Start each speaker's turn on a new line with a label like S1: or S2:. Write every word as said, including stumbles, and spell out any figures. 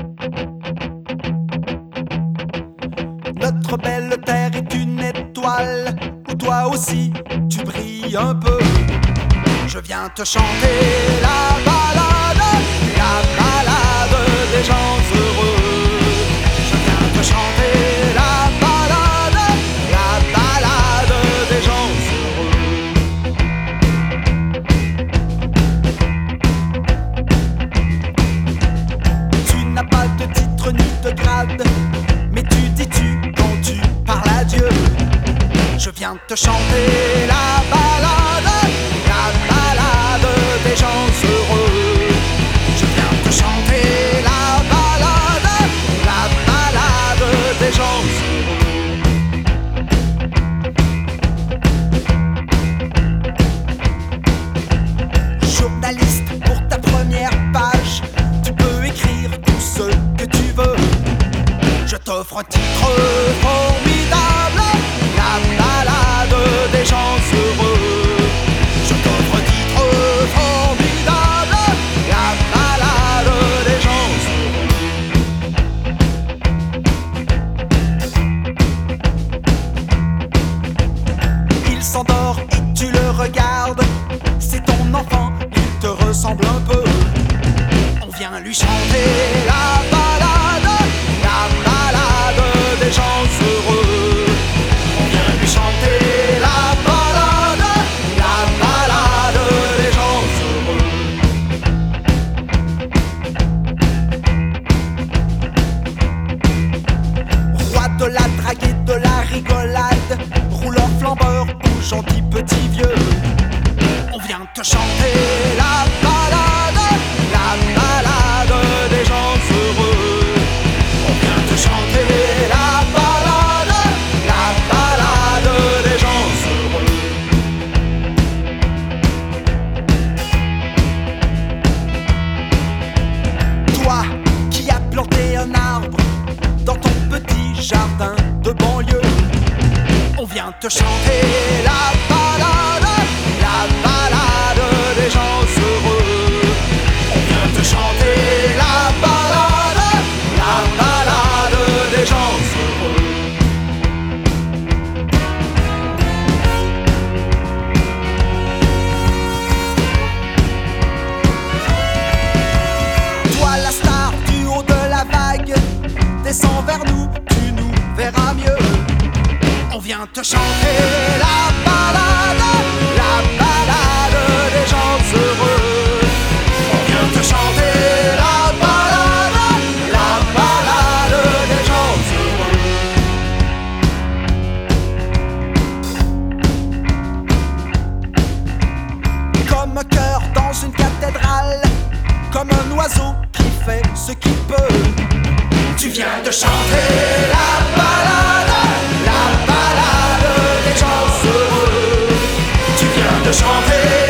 S1: Notre belle terre est une étoile où toi aussi tu brilles un peu. Je viens te chanter la balade, la balade des gens heureux. Je viens te chanter la balade, la balade des gens heureux. Tu n'as pas de titre ni de grade, mais tu dis tu quand tu parles à Dieu. Je viens te chanter la balade, la balade des gens heureux. Je viens te chanter la balade, la balade des gens heureux. Journaliste, pour ta première page, tu peux écrire tout ce que tu veux. Je t'offre un titre formidable, la balade des gens heureux. Je t'offre un titre formidable, la balade des gens heureux. Il s'endort et tu le regardes, c'est ton enfant, il te ressemble un peu. On vient lui chanter la balade, la balade des gens heureux. On vient lui chanter la balade, la balade des gens heureux. Roi de la drague et de la rigolade, rouleur flambeur ou gentil petit vieux. On vient te chanter la balade, la balade des gens heureux. On vient te chanter la balade, la balade des gens heureux. Toi qui as planté un arbre dans ton petit jardin de banlieue, on vient te chanter la balade, la balade des gens heureux. On vient te chanter la balade, la balade des gens heureux. Toi la star du haut de la vague, descends vers nous, tu nous verras mieux. On vient te chanter la balade, la balade des gens heureux. On vient te chanter la balade, la balade des gens heureux. Comme un cœur dans une cathédrale, comme un oiseau qui fait ce qu'il peut. Tu viens de chanter la balade, la balade des gens heureux. Tu viens de chanter